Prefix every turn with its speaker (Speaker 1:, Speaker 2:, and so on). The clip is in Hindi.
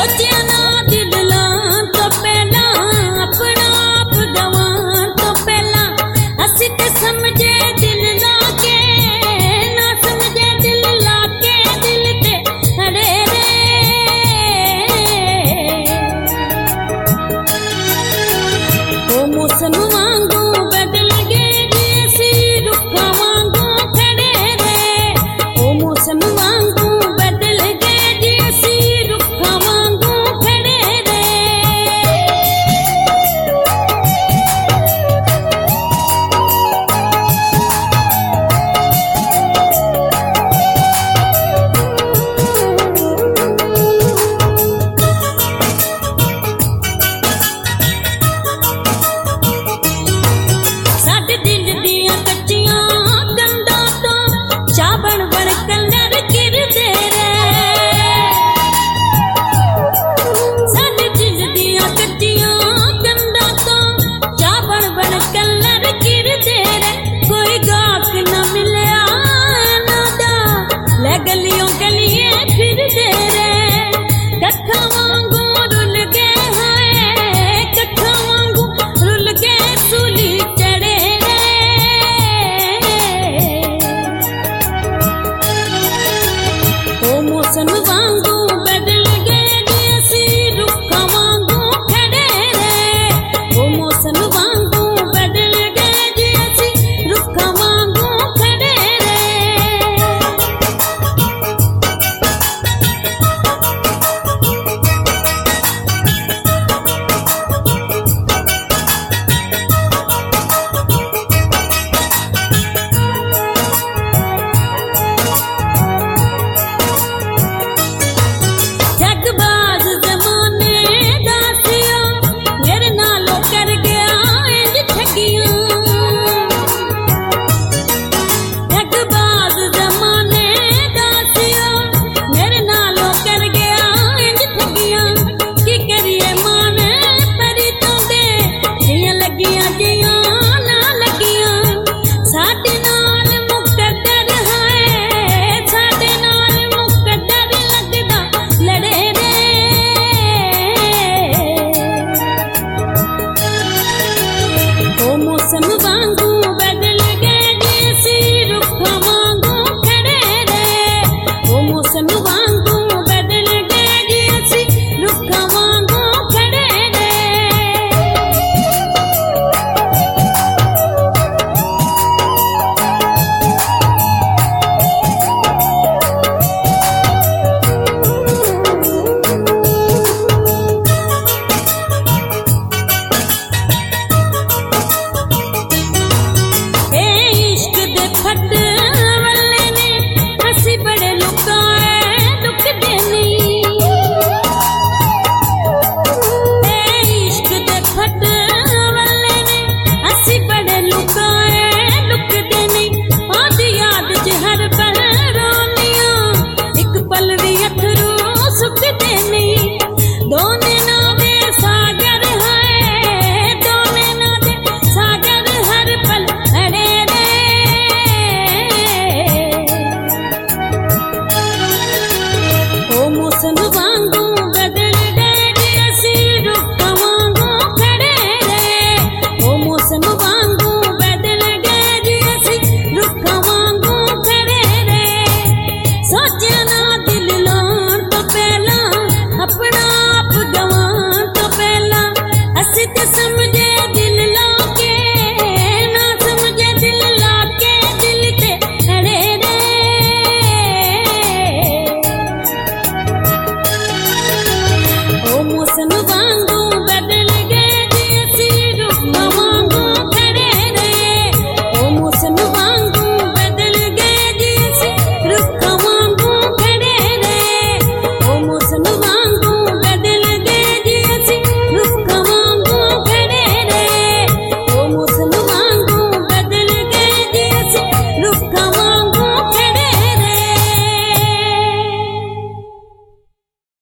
Speaker 1: सोचिया ना दिल लान तो पहला अपना आप गवान तो पहला असी ते समझे दिल लाके ना समझे दिल लाके दिल ते अड़े रे ओ मौसम वांगू बदल गए जैसी रुखा वांगू खड़े रे ओ मौसम वांगू बदल गए जैसी रुखा वांगू खड़े रे साडे दिल दियां कच्चियां गंदा तो चाह बन बन कलर गिरदे रे साडे दिल दियां कच्चियां गंदा तो चाह बन बन कलर गिरदे रे कोई गाहक न मिलया नादा ले गलियों गलिए फिरदे रे कट्ठा वांगू रुल गए हाय कट्ठा वांगू रुल गए सूली चढ़े रे ओ मौसम वांगू बदल गए जैसी रुखा वांगू खड़े रे ओ मौसम वांगू बदल गए जैसी रुखा वांगू खड़े रे जगबाज जमाने दासिया मेरे नालों कर गया इंज ठगियां जगबाज जमाने दासिया मेरे नालों कर गया इंज ठगियां की करिए मान परी तो दे जियां लगियां जियां ना लगियां साडे नाल मुकद्दर है साडे नाल मुकद्दर लगदा लड़े रे ओ मौसम वांगू बदल गए जैसी रुखा वांगू खड़े रे ओ मौसम वांगू बदल गए जैसी रुखा वांगू खड़े रे ए इश्क दे फट वल्ले ने असी बड़े लुकाए दुख देनी ए इश्क दे फट वल्ले ने असी बड़े लुकाए दुख देनी आदि याद च हर पल रोनियां एक पल भी अथरू सुख देनी दोने ना दे सागर है दोने ना दे सागर हर पल अड़े रे ओ मौसम वांगू बदल गए जैसी रुखा वांगू खड़े रे ओ मौसम वांगू बदल गए जैसी रुखा वांगू खड़े रे सोचिया ना दिल लान तो पहला अपना आप गवान तो पहला असी ते समझे दिल लाके ना समझे दिल लाके दिल ते अड़े रे ओ मौसम